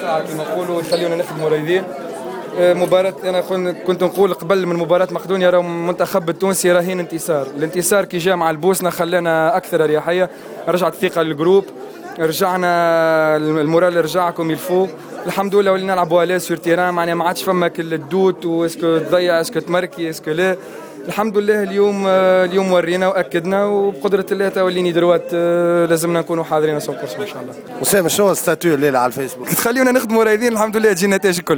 الساعه كما نقولوا يخليونا نخدموا رايدين. مباراة أنا كنت نقول قبل من مباراة مقدونيا راه المنتخب التونسي راهين انتصار، الانتصار كي جاء مع البوسنة خلانا أكثر أريحية، رجعت الثقة للجروب، رجعنا المورال رجعكم يلفو الحمد لله، ولينا نلعبوا على سور تيران معناها ما عادش فما كل الدوت واسكو تضيع اسكو تمركي اسكو لا. الحمد لله اليوم ورينا واكدنا وبقدره الله توليني دروات لازمنا نكونوا حاضرين 100% ان شاء الله. اسامه شنو الستاتيو الليله على الفيسبوك؟ تخليونا نخدموا رايدين الحمد لله تجي النتائج الكل.